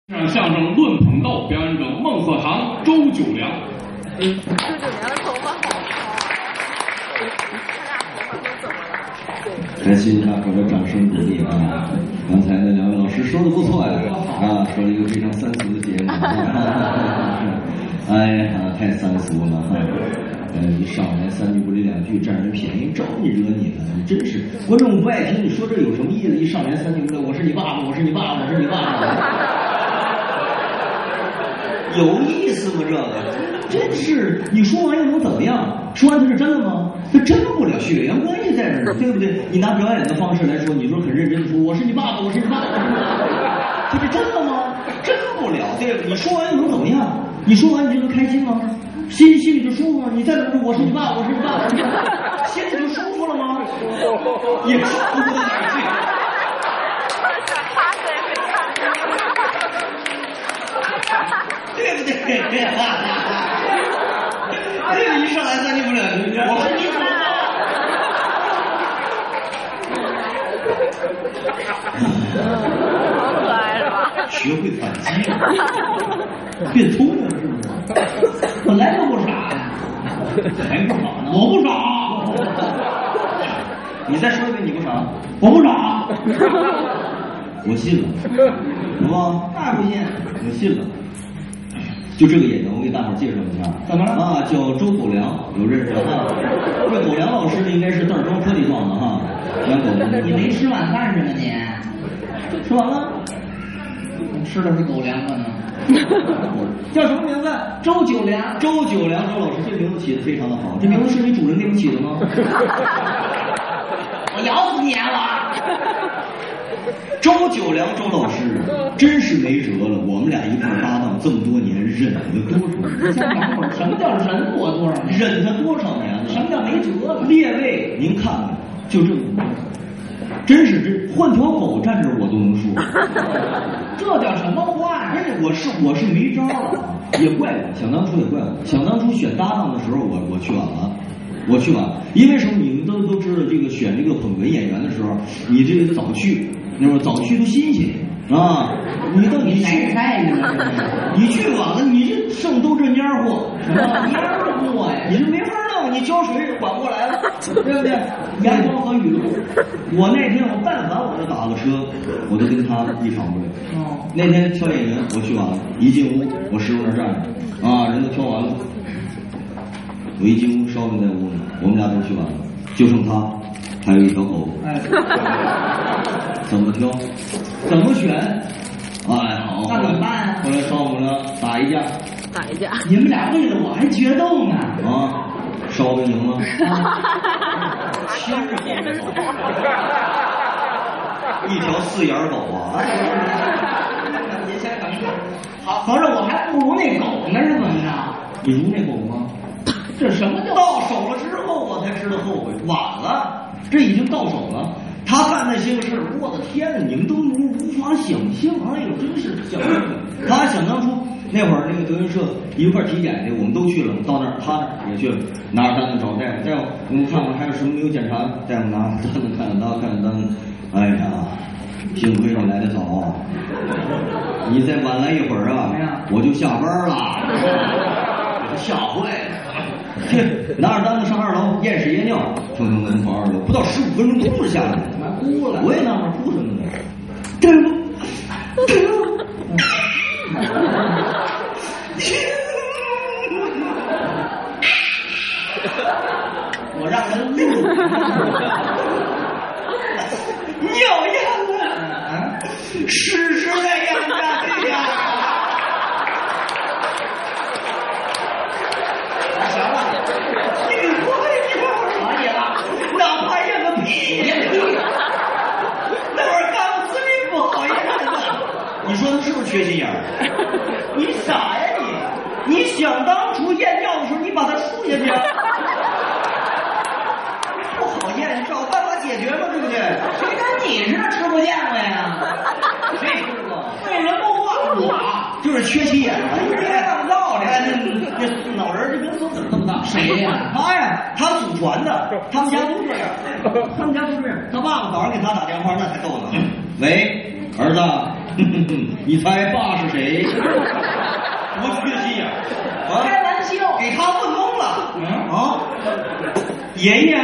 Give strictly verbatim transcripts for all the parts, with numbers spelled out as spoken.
上相声论捧逗，表演者孟鹤堂、周九良。 周九良的头发好长，他俩头发都怎么了？ 感谢大伙的掌声鼓励啊！刚才那两位老师说的不错呀，啊，说了一个非常三俗的节目。哎呀，太三俗了哈！呃，一上来三句不离两句，占人便宜，招你惹你了，你真是观众不爱听，你说这有什么意思？一上来三句不离，我是你爸爸，我是你爸爸，我是你爸爸。有意思吗？这个真是，你说完又能怎么样？说完它是真的吗？它真不了，血缘关系在这儿，对不对？你拿表演的方式来说，你说很认真的说，我是你爸爸，我是你爸爸，这是真的吗？真不了，对不对？你说完又能怎么样？你说完你就能开心吗？心心里就舒服吗？你再说我是你爸，我是你爸，我是你爸，心里就舒服了吗？也舒服不到哪儿去。对不对？这个一上来三句不两句，我是你爸。好可爱是吧？ 学会反击了，变聪明了是不是？本来就不傻，还不傻呢？我不傻。你再说一遍，你不傻？我不傻。我信了，好不好？那不信，我信了。就这个演员，我给大伙介绍一下，怎么了啊？叫周狗良，有认识啊？这狗良老师呢，应该是袋装颗粒状的哈。养狗的， 你没吃晚饭是吗？你吃完了？ 吃的是狗粮吧呢？ 叫什么名字？ 周九良。 周九良，周老师，这名字起的非常的好。这名字是你主人给你起的吗？ 我咬死你啊！我。 周九良，周老师真是没辙了。我们俩一块搭档这么多年，忍了多少年？ 先等会儿，什么叫忍我多少年？ 忍他多少年了？ 什么叫没辙了？ 列位，您看看，就这么多，真是这换条狗站这我都能说。 这叫什么话呀？ 我是我是没招了，也怪我，想当初也怪我，想当初选搭档的时候，我我去晚了。我去晚了，因为什么？你们都都知道，这个选这个捧哏演员的时候，你这个早去，那会儿早去都新鲜啊！你到你去菜呢？ 你去晚了，你这剩都这蔫货， 什么蔫货呀？ 你这没法弄，你浇水缓过来了，对不对？阳光和雨露，我那天我但凡我就打个车，我都跟他一场不了。 哦， 那天挑演员，我去晚了，一进屋，我师傅那站着，啊，人都挑完了。我一进屋，烧饼在屋呢，我们俩都去完了，就剩他，还有一条狗。 哎， 怎么挑？怎么选？哎，好， 那怎么办啊？ 后来烧饼呢，打一架。 打一架。 你们俩为了我还决斗呢？ 啊，烧饼赢了。 亲人狗， 一条四眼狗啊！ 您先等等。好，合着我还不如那狗呢，是怎么着？ 你如那狗吗？ 这什么叫到手了之后我才知道后悔，晚了，这已经到手了。他干那些个事儿，我的天哪，你们都无无法想象。哎呦，真是想不到。他想当初那会儿那个德云社一块体检去，我们都去了，到那儿他那儿也去了，拿着单子找大夫，大夫你们看看还有什么没有检查？大夫拿单子看看他看看单子，哎呀，幸亏你来得早啊，你再晚来一会儿啊，我就下班了，给他吓坏了。去拿着单子上二楼验屎验尿，腾腾腾跑二楼，不到十五分钟哭着下来， 哭了。 我也纳闷哭什么呢？对不？对不？我让人录尿样了，屎是那样的，对呀。行了，你给我一会儿可以了，哪怕验个屁也可以。那会儿干死你不好意思，你说他是不是缺心眼儿？你傻呀你！你想当初验尿的时候，你把它竖下去，不好验，你找办法解决嘛，对不对？ 谁跟你似的吃不见过呀？ 谁吃过？ 为人不忘我， 就是缺心眼儿，一天按道理。 哎，那那脑仁就跟松子那么大。 谁呀？ 他呀，他祖传的，他们家都这样，他们家都这样。他爸爸早上给他打电话，那才逗呢。喂，儿子，你猜爸是谁？多缺心眼啊！ 开玩笑， 给他问懵了。 嗯啊，爷爷，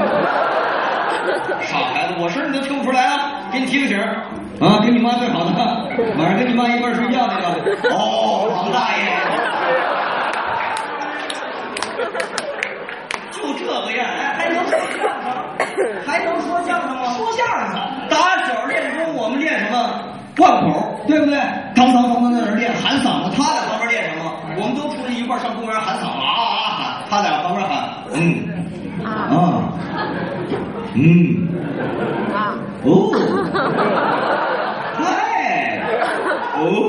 傻孩子，我声你都听不出来啊！给你提个醒啊，跟你妈最好的，晚上跟你妈一块儿睡觉那个。哦，王大爷，就这个样，哎，还能说相声？还能说相声吗？ 说相声。 打小练功，我们练什么？贯口，对不对？当当当当在那儿练，喊嗓子。他在旁边练什么？我们都出去一块儿上公园喊嗓子啊啊喊，他在旁边喊，嗯啊，嗯啊哦，嗨，哦，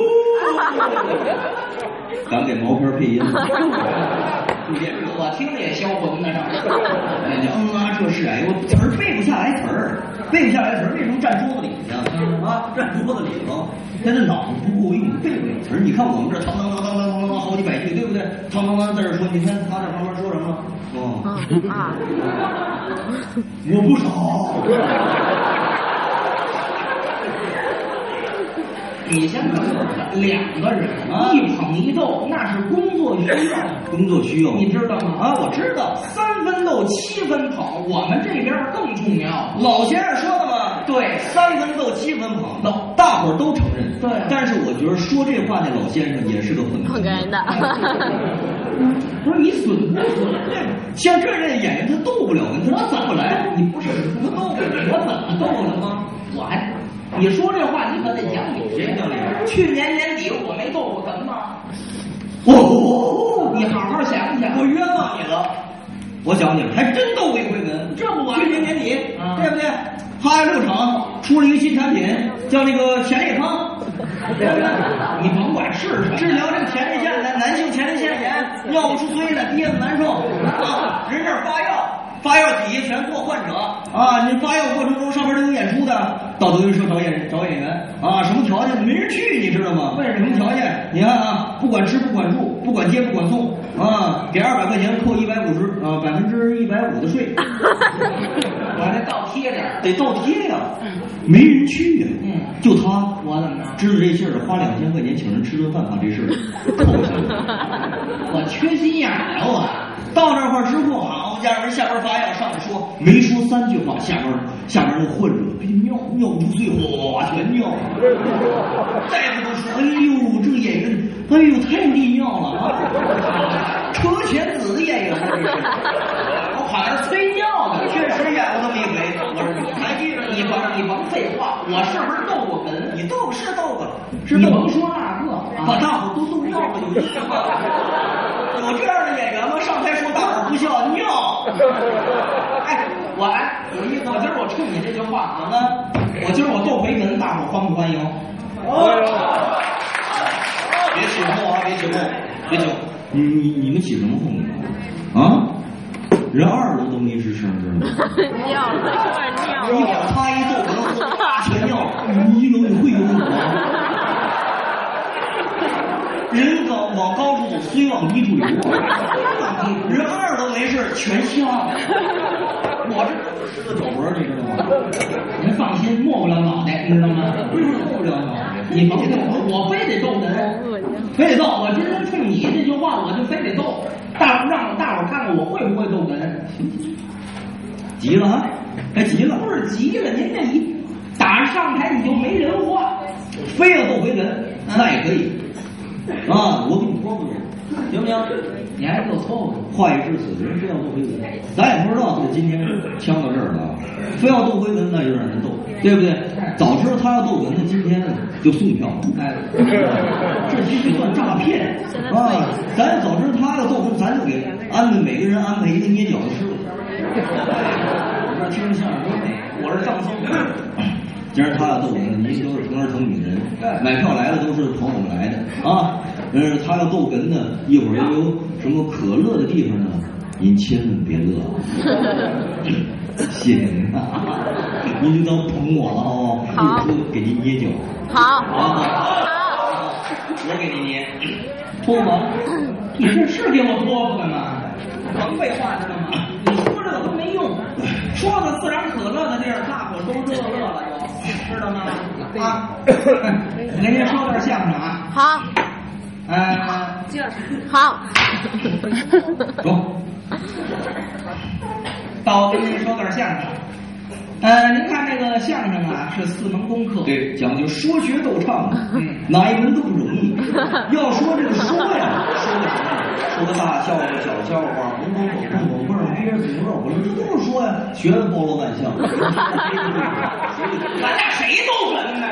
咱给毛片配音。 我听着也销魂呢，这。 哎，嗯啊，这是哎，我词儿背不下来词儿，背不下来词儿，为什么站桌子里去啊？站桌子里头，他这脑子不够用，背不了词儿。你看我们这当当当当当当当好几百句，对不对？当当当在这说，你看他在旁边说什么？哦啊， 我不少。 你先等会儿，两个人啊，一捧一逗，那是工作需要， 工作需要， 你知道吗？ 啊，我知道， 三分逗，七分捧，我们这边更重要。 老先生说的嘛， 对， 三分逗，七分捧，大伙儿都承认。 对， 但是我觉得说这话那老先生也是个很捧哏的。 不是你损不损？ 像这类演员他逗不了人，他我怎么来？你不是不逗我，我怎么逗了吗？我还。你说这话，你可得讲理。 谁讲理？ 去年年底我没逗过哏吗？ 哦， 你好好想想。 我冤枉你了。我想起来，还真逗过一回哏。 这不完？ 去年年底， 啊、 对不对？哈药六厂出了一个新产品，叫那个前列康。 你甭管是什么， 治疗这个前列腺男男性前列腺炎，尿不出催的，憋得难受啊，人这儿发药。发药底下全做患者啊！你发药过程中上面都有演出的，到德云社找演找演员啊！什么条件没人去，你知道吗？为什么条件？你看啊，不管吃不管住，不管接不管送啊，给二百块钱扣一百五十啊，百分之一百五的税。 我还得倒贴点， 得倒贴呀、啊，没人去呀、啊。 嗯， 就他， 我怎么着？ 知道这信儿，花两千块钱请人吃顿饭，把这事儿凑下来。 我缺心眼儿啊！我。 到这块儿之后，好家伙，下边发药，上面说没说三句话，下边下边那患者给尿尿不出水，哗全尿了。大夫都说，哎呦，这个演员，哎呦，太利尿了啊！车前子的演员呢，这是。 我跑那儿催尿的， 确实演过那么一回。我说你还记着？ 你甭你甭废话，我是不是逗过哏？ 你逗是逗过， 是你甭说那个， 把大伙都逗尿了，有意思吗？有这样的演员吗？上台说大伙不笑尿。 哎，我哎，有意思。我今儿我冲你这句话，怎么了？我今儿我逗回哏，大伙欢不欢迎？ 哦，别起哄啊！别起哄，别起哄。你你你们起什么哄啊？人二楼都没吱声，知道吗？ 尿了，有点尿。 一会儿他一逗，可能哗全尿了。一楼你会游泳吗？人高往高处走，虽往低处游。人二楼没事，全下了。我这是个肘脖，你知道吗？ 您放心，没不了脑袋，你知道吗？ 为什么没不了脑袋？ 你甭逗我，我非得逗哏，非得逗。我今天冲你这句话，我就非得逗。大让大伙看看我会不会逗哏。 急了啊？还急了？ 不是急了，您这一打上台你就没人话， 非要逗回哏，那也可以。啊，我给你说不说，行不行？ 你还给我凑合。 话已至此，人非要斗回哏，咱也不知道他今天呛到这儿了，非要斗回哏，那就让人斗，对不对？早知道他要斗哏，那今天就送票。哎，这其实算诈骗啊！咱要早知道他要斗哏，咱就给安排每个人安排一个捏脚的师傅。我这听着相声多美，我是张松。今儿他要斗哏，您都是疼儿疼女人，买票来的都是捧我们来的啊。呃，他要逗哏呢，一会儿要有什么可乐的地方呢，您千万别乐啊！谢谢您啊，您就当捧我了哦。 好， 给您捏脚。 好， 好，好，我给您捏，脱吗？ 你这是给我托付的吗？甭废话，知道吗？你说这个都没用，说个自然可乐的地儿，大伙都乐乐了，就知道吗？啊，我给您说段相声啊。 好。 呃， 好。 中。到我给您说段相声。呃，您看这个相声啊，是四门功课， 对，讲究说学逗唱，嗯，哪一门都不容易。要说这个说呀，说个什么？说个大笑话、小笑话，红红火碰火碰憋着嘴肉，我说这都是说呀，学的包罗万象。 咱俩谁逗哏呢？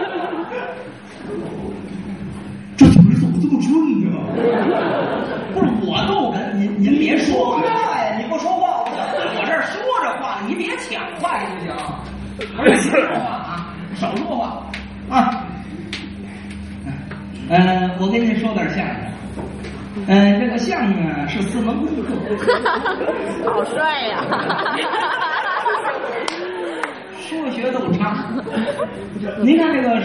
这嘴怎么这么顺呢？ 不是我逗哏，您您别说话呀，你不说话，我这说着话，你别抢话行不行？我少说话啊，少说话啊。呃，我跟您说点相声。呃，这个相声啊是四门功课。 好帅呀！ 说学逗唱。您看这个，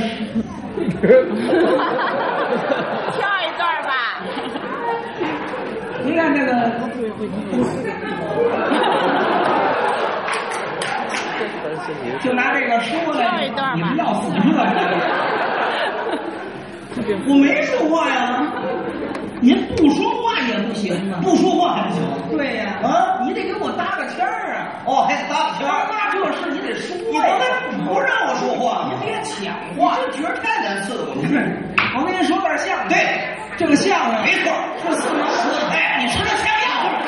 跳一段吧。 您看这个，就拿这个说来，你们要死是吧？我没说话呀。您不说话也不行啊， 不说话还不行？ 对呀， 啊， 你得给我搭个签儿啊！ 哦，还得搭个签儿？ 那这事你得说呀！你不让我说话， 你别抢话， 这角儿太难伺候了。 我跟您说点相声， 对， 这个相声没错， 这四门说的，哎，你吃的香药，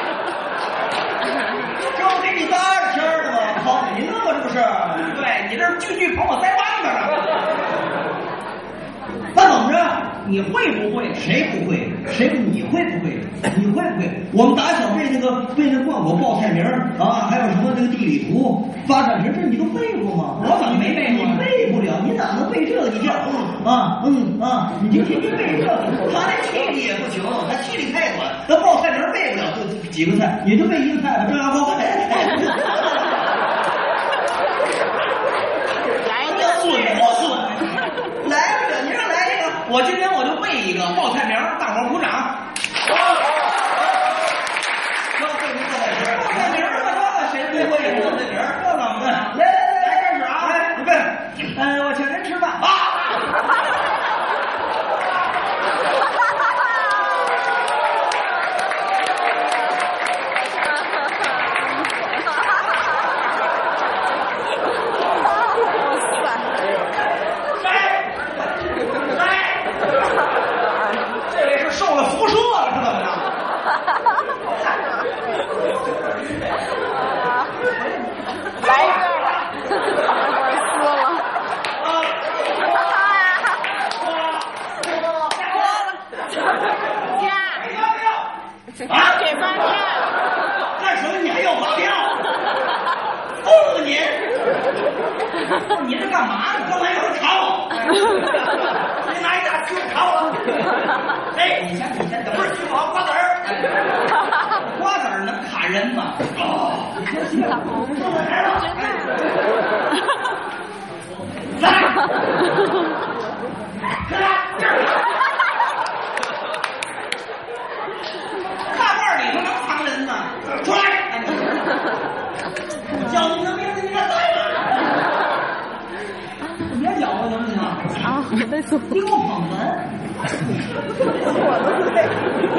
这不给你搭着签儿的吗？好，您呢吗？这不是？ 对你这句句捧我腮帮子呢。 那怎么着？ 你会不会？ 谁不会？谁？你会不会？你会不会？我们打小背那个背那罐口报菜名啊，还有什么那个地理图、发展城市，你都背过吗？ 我怎么没背过？ 你背不了，你哪能背这个？你叫嗯啊嗯啊，你就天天背这个。他那气力也不行，他气力太短，那报菜名背不了就几个菜，也就背一个菜吧，这样报菜。 来个损不损？来不了，你让来这个。 我今天我就背一个报菜名，大伙儿鼓掌。 要背名报菜名， 报菜名这谁不会呀？ 报菜名， 这怎么的？来来来，开始啊！ 来，预备。 嗯，我请您吃饭啊。 来一个吧，我输了。加，啊，给发票。 干什么？你还要发票？疯了你！ 你这干嘛呢？ 刚才有人卡我，你拿一大揪卡我。哎， 你先，你先等不是去我瓜子儿， 瓜子儿能卡人吗？ 哦， 来了， 来，来，这儿。 大罐里头能藏人吗？ 出来！叫你的名字，你敢来吗？ 你别搅和行不行？ 啊，我在说。 你给我捧哏。 我都累。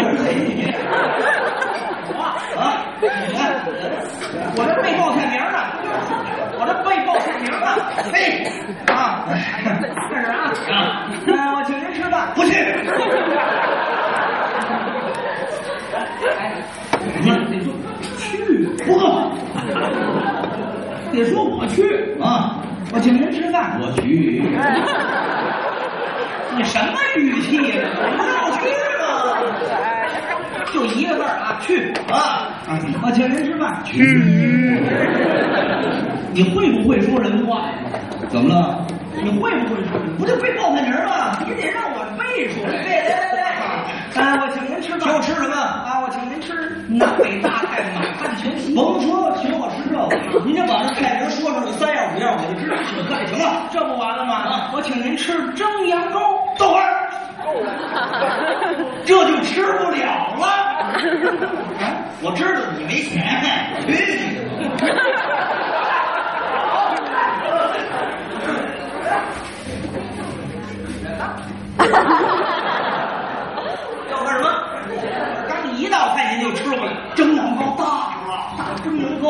啊！你看，我这背报菜名呢，我这背报菜名呢，嘿啊！开始啊！啊，我请您吃饭， 不去。 哎，你得说去， 不够， 得说我去啊！ 我请您吃饭， 我去。 你什么语气呀？我要去吗？就一个字儿啊，去啊！ 我请您吃饭， 去。 你会不会说人话呀？ 怎么了？ 你会不会说？ 不就背报菜名吗？ 你得让我背出来。 对，来来来， 啊，我请您吃饭。 请我吃什么？ 啊，我请您吃南北大菜满汉全席。 甭说，请我吃这个，您就把这菜名说出来，三样五样我就知道请客就行了。 这不完了吗？ 啊、 我请您吃蒸羊羔。 等会儿，这就吃不了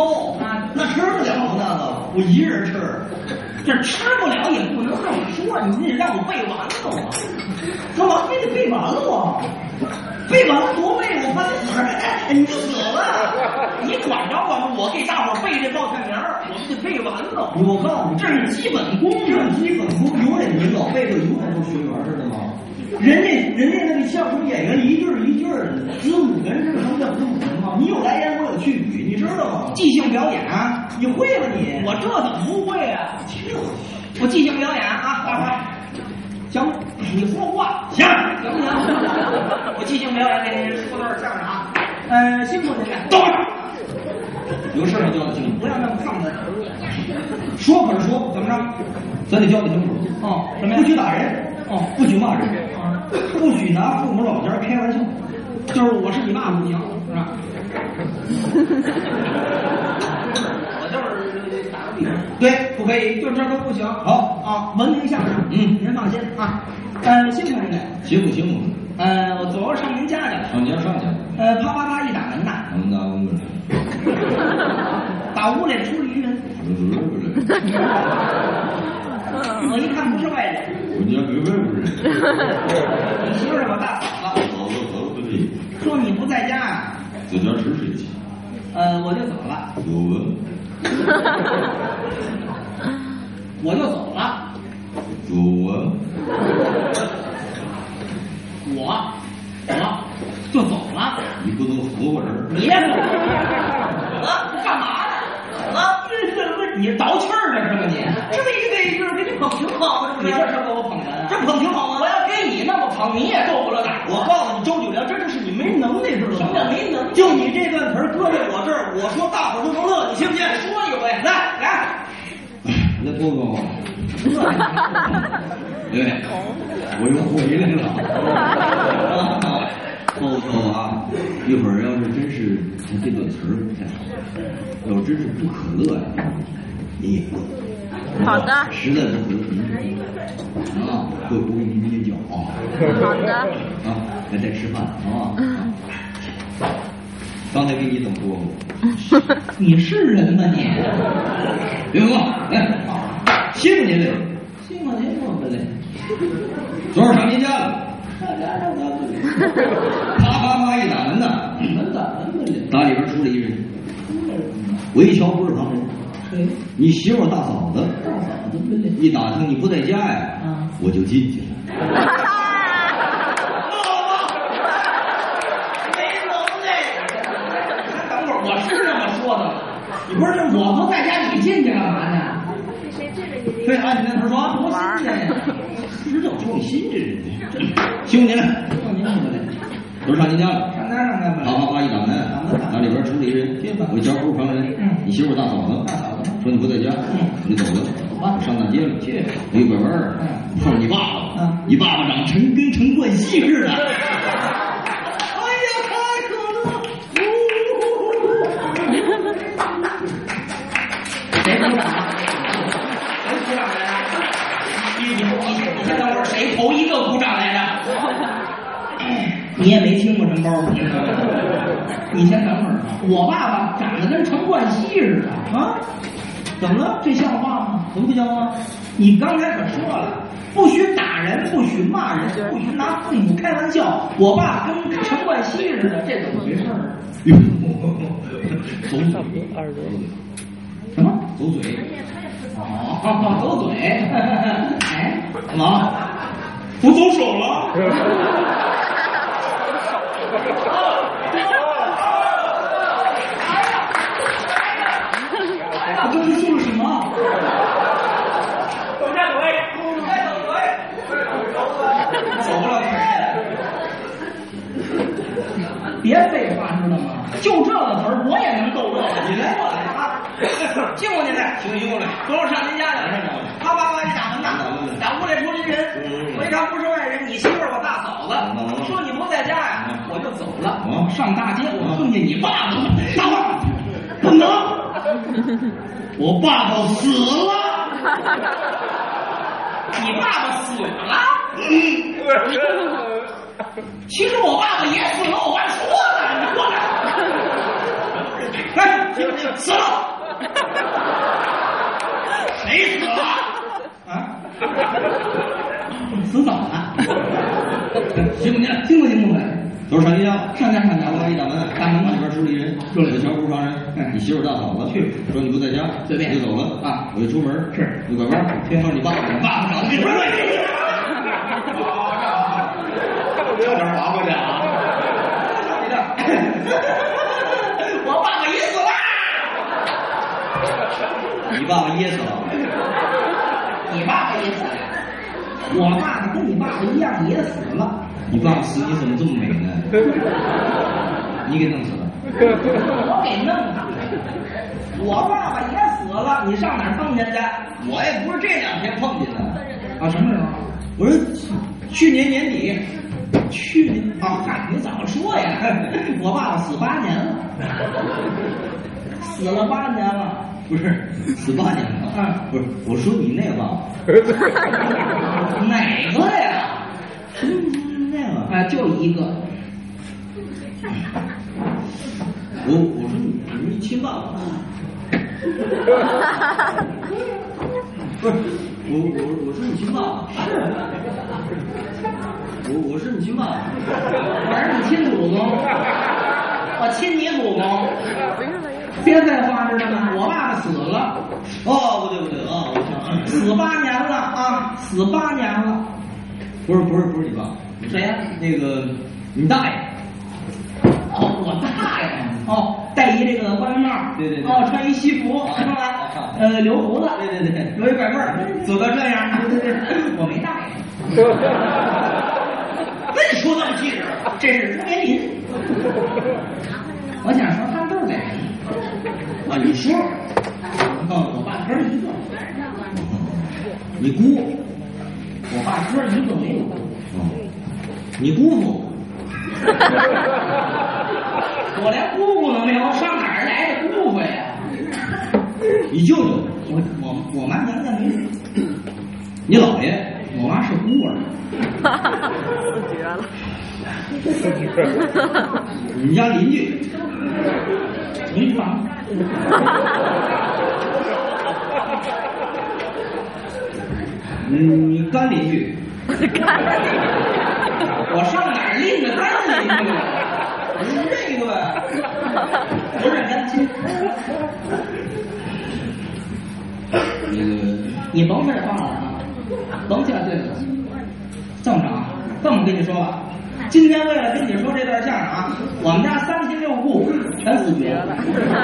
够啊， 那吃不了那个，我一人吃。 这吃不了也不能这么说，你得让我背完了啊！ 干嘛非得背完了啊？背完了多背，我怕你死，哎，你就死了。 你管着管着，我给大伙儿背这报菜名儿，我们得背完了。 我告诉你， 这是基本功， 这是基本功，永远你老背着，永远都学员似的吗？人家人家那个相声演员一句一句的，子母跟是什么叫子母人吗？你有来言，我有去语，你知道吗？ 即兴表演啊， 你会了你？ 我这怎么不会啊？我即兴表演啊，大伙儿，行，你说话行行不行？我即兴表演给您说段相声啊。呃，辛苦您了， 等会儿，有事要交代清楚， 不要那么抗子。 说可是说， 怎么着？ 咱得交代清楚。 哦，什么呀？ 不许打人， 哦， 不许骂人， 啊， 不许拿父母老家开玩笑。 就是我是你爸不行，是吧？我就是打个比方， 对， 不可以，就这都不行。 好啊，文明相声， 嗯您放心啊。呃，辛苦您了。 辛苦辛苦。 呃，我昨儿上您家去了。 上家上去。 呃，啪啪啪一打门呐， 我们打我们打屋里出了一人，我一看不是外人， 我家隔壁不是。 你媳妇儿我大嫂子， 嫂子嫂子的， 说你不在家呀， 在家吃水去。 呃，我就走了， 有啊， 我就走了， 有啊， 我我就走了。 你不能活活人。 你也走啊？干嘛呢？啊，这这不你倒气儿呢是吧你？这么一个一个给你捧挺好的，你这是给我捧哏啊？这捧挺好啊！我要给你那么捧，你也够不了胆。 我告诉你，周九良，真的是你没能耐，知道吗？ 什么叫没能耐？ 就你这段词儿搁在我这儿，我说大伙儿都能乐，你信不信？ 说一回，来来， 来多多话。对，我又回来了。后头啊，一会儿要是真是他这段词儿不太好，要真是不可乐呀，你也乐。 好的。 实在不可乐，您啊，会不会您捏脚啊？ 好的。 啊，还在吃饭，好吧？啊，刚才给你怎么说过？ 你是人吗你？ 别说，来，辛苦您了， 辛苦您了，不嘞？ 昨儿上您家了。啪啪啪一打门呐， 门咋了呢？ 打里边出来一人，我一瞧不是旁人， 谁？ 你媳妇大嫂子。 大嫂子不嘞？ 一打听你不在家呀， 啊， 我就进去了。 没能耐。等会儿我是这么说的，你不是我不在家，你进去干嘛呢？ 谁治着你？ 对，按你那头说， 多新鲜呀！ 知道说你新这人，辛苦您了， 说您不嘞？ 都上您家了。 上哪上哪吧？ 啪啪啪一打门，打里边出来一人，我一瞧不是旁人，你媳妇大嫂子，说你不在家，你走了，我上大街了，去，我一拐弯儿，碰上你爸爸，你爸爸长成跟陈冠希似的。哎呀，太可乐！ 谁鼓掌？谁鼓掌来着？你你你你先等会儿，谁头一个鼓掌来着？你也没听过什么包袱，你先等会儿。我爸爸长得跟陈冠希似的啊，怎么了？这像话吗？怎么不像话？你刚才可说了，不许打人，不许骂人，不许拿父母开玩笑。我爸跟陈冠希似的，这怎么回事？ 走嘴， 什么？ 走嘴。 哦，走嘴。哎， 干嘛？ 我走手了。我刚才说了什么？走下腿，走腿，走不了腿。别废话，知道吗？就这个词儿，我也能逗乐。你来，我来啊！辛苦您了，辛苦辛苦了。昨儿上您家去了，啪啪啪一打门呐，打屋里出来一人，我一看不是外人，你媳妇儿我大嫂子，说你不在家呀，我就走了。上大街我碰见你爸爸，大伙不能， 我爸爸死了。 你爸爸死了？其实我爸爸也死了，我爸说了，你过来。哎，行行死了。谁死了？ 啊？死早了。辛苦您了，辛苦辛苦了。 都是上你家， 上家上家， 我给你打门， 打门吧里边出了一人， 出了一人小屋上人，你媳妇大嫂子去，说你不在家， 随便就走了啊， 我就出门， 是一拐弯，听说你爸，你爸爸找你，不是， 差点划过去啊！ 我爸爸也死了， 你爸爸噎死了， 你爸爸也死了，我爸爸跟你爸爸一样也死了。 你爸爸死你怎么这么美呢？你给弄死了， 我给弄的。我爸爸也死了，你上哪儿碰见去？ 我也不是这两天碰见的， 啊，什么时候？ 我说去年年底， 去年啊，嗨，你早说呀！我爸爸死八年了，死了八年了。 不是死八年了， 嗯， 不是，我说你那个爸爸， 哪个呀？ 那个， 啊，就一个。 我我说你你是亲爸爸，不是我我我是你亲爸爸，我我是你亲爸爸， 我是你亲祖宗，我亲你祖宗。别废话，知道吗？我爸爸死了。 哦，不对不对啊，我想死八年了啊，死八年了。 不是不是不是你爸， 谁呀？ 那个你大爷。 哦，我大爷。哦，戴一这个官帽。 对对对。 哦，穿一西服，是吧？呃，留胡子。 对对对。 留一拐棍儿，走到这样。对对对，我没大爷。 那你说那么气势， 这是朱连林。我想说他们都是伟人。 啊，你说， 哦，我爸哥一个。 你姑， 我爸哥一个没有。 哦，你姑父。 我连姑姑都没有，上哪儿来的姑父呀？ 你舅舅， 我我我妈娘家没有。 你姥爷， 我妈是孤儿。 绝了！ 你们家邻居， 没房。 嗯，你干邻居。 我上哪儿拎着干邻居？不是这个呗？不是干亲。 那个， 你甭废话了啊，甭下对了。这么着啊，这么跟你说吧，今天为了跟你说这段相声啊，我们家三亲六故全死绝了，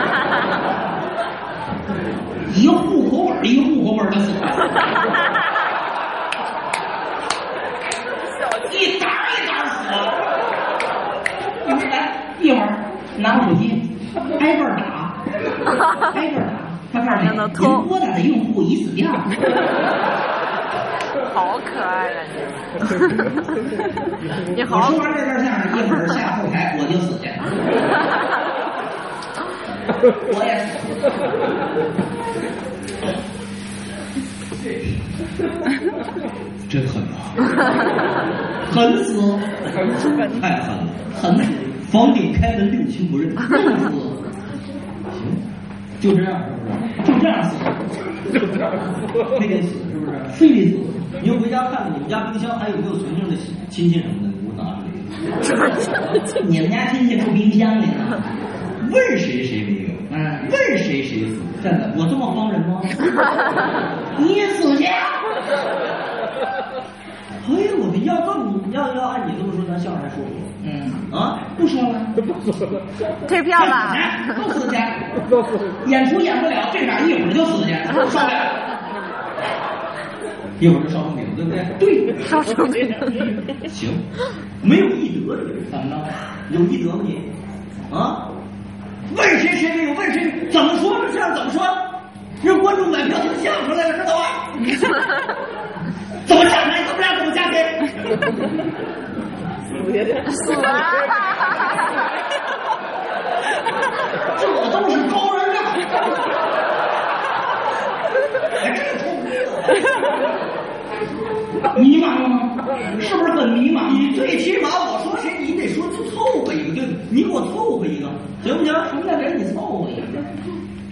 一个户口本一个户口本的死了，一沓一沓死了。来，一会儿拿手机，挨个打，挨个打。他告诉你，您拨打的用户已死掉。 好可爱啊你！你好。 我说完这段相声，一会儿下后台我就死去。我也死。 真狠啊！ 狠死， 太狠了， 狠死， 房顶开门六亲不认。 恨死。 行，就这样是不是？ 就这样死， 非得死是不是？ 非得死。 你又回家看看你们家冰箱还有没有存剩的亲戚什么的，你给我拿出来。 你们家亲戚住冰箱里呢？ 问谁谁没有， 嗯， 问谁谁死。 真的， 我这么方人吗？ 你死去！ 哎呀，我们要这么要要按你这么说，咱相声还说不说？ 嗯啊， 不说了， 退票了。 都死去，演出演不了，这俩一会儿就死去，受不了。 一会儿就烧成饼，对不对？ 对， 烧成饼。 行，没有义德这个人， 怎么着？ 有义德吗你？啊？问谁谁没有？问谁怎么说？这样怎么说？让观众买票听相声来了，知道吗？怎么下台？怎么样？怎么加钱？ 死了。 这都是高人啊！ 还真说不定。 迷茫了吗？是不是很迷茫？ 你最起码我说谁，你得说就凑合一个，对不对？你给我凑合一个，行不行？ 什么叫给你凑合一个？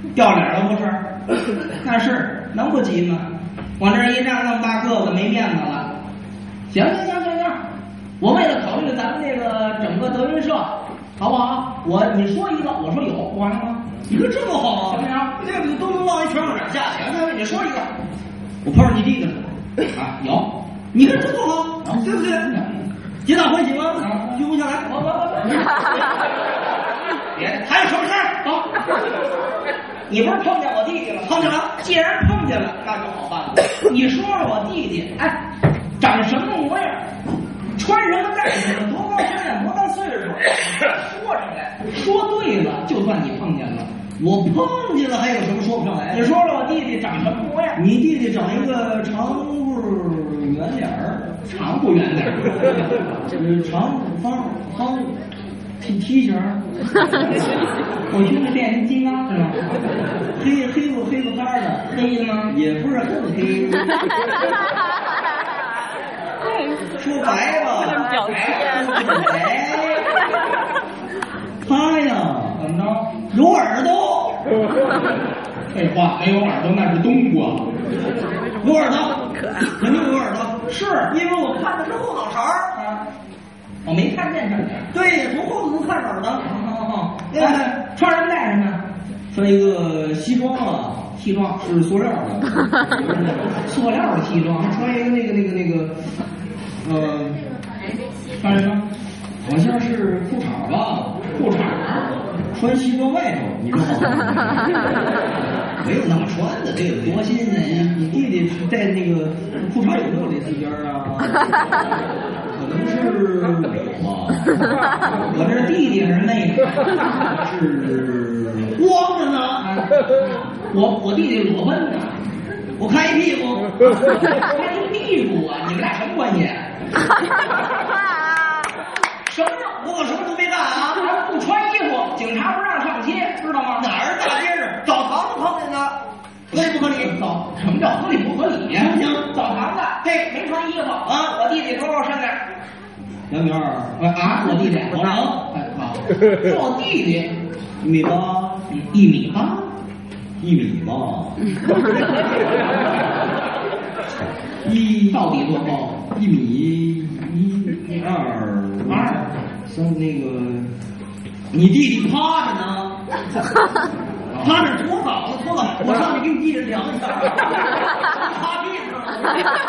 掉脸了不是？那是能不急吗？往这一站，那么大个子没面子了。行行行行行，我为了考虑咱们这个整个德云社，好不好？我你说一个，我说有，不完了吗？ 你说这么好， 行不行？ 这个都能往一全往哪下去？ 行行，你说一个， 我碰上你弟弟了啊，有， 你看这多好，对不对？皆大欢喜吗？ 啊， 居不下来。 我我我，别，还有什么事儿？走。你不是碰见我弟弟了？ 碰见了。 既然碰见了，那就好办了。你说说我弟弟，哎，长什么模样？穿什么戴什么？多高身量？多大岁数？说出来，说对了，就算你碰见了。 我碰见了，还有什么说不上来？ 你说说我弟弟长什么模样？ 你弟弟长一个长不圆脸儿， 长不圆脸儿， 就是长方方梯梯形儿。 我兄弟变形金刚是吗？ 黑黑不黑不干的， 黑的吗？ 也不是很黑。说白了， 表白。他呀， 怎么着？ 有耳朵。 废话，没有耳朵那是冬瓜。 有耳朵，人家有耳朵， 是因为我看的是后脑勺啊，我没看见这个。 对，从后头能看耳朵。 好好好， 对不对？ 穿什么戴什么？ 穿一个西装啊， 西装是塑料的， 塑料的西装。 穿一个那个那个那个，呃， 穿什么？ 好像是裤衩吧， 裤衩。 穿西装外头，你说好吗？没有那么穿的，这个多新鲜呀！你弟弟在那个裤衩有没有蕾丝边啊？可能是有吧。 我这是弟弟还是妹妹？ 是光着呢。 我我弟弟裸奔呢， 我看一屁股， 看一屁股啊！你们俩什么关系？什么？ 我可什么都没干啊！ 不穿衣服，警察不让上街，知道吗？ 哪儿大街上澡堂子碰见的，合理不合理？ 澡什么叫合理不合理呀？ 行不行？ 澡堂子，对，没穿衣服啊！我弟弟多高身量？ 两米二啊！我弟弟老长， 哎好，说我弟弟一米八， 一米八， 一米八，一到底多高？ 一米一二二三那个，你弟弟趴着呢，趴着脱稿子脱了，我上去给你弟弟量一下，趴地上，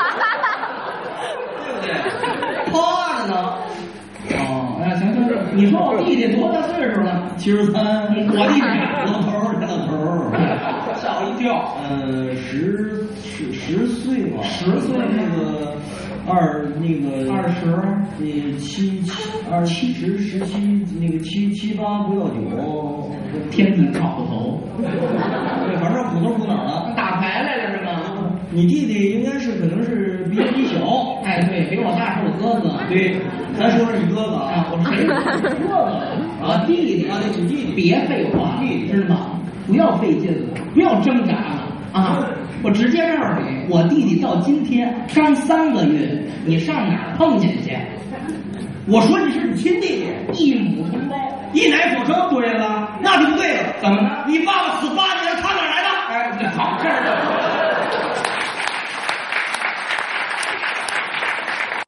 对不对？趴着呢。 哦，哎，行行行，你说我弟弟多大岁数了？ 七十三， 我弟弟老头儿，老头儿， 吓我一跳。 呃，十十十岁吧， 十岁那个二那个二十， 呃七七二七十十七那个七七八不要九， 天地靠不头， 对，反正虎头虎脑的。 打牌来了是吗？ 你弟弟应该是可能是比你小， 哎，对，比我大是我哥哥。 对，咱说是你哥哥啊，我谁哥哥啊？弟弟啊，那是弟弟， 别废话，弟弟知道吗？不要费劲了，不要挣扎了啊！我直接告诉你，我弟弟到今天刚三个月，你上哪儿碰见去？ 我说你是你亲弟弟， 一母同胞， 一奶所生。 对了， 那就不对了。 怎么了？ 你爸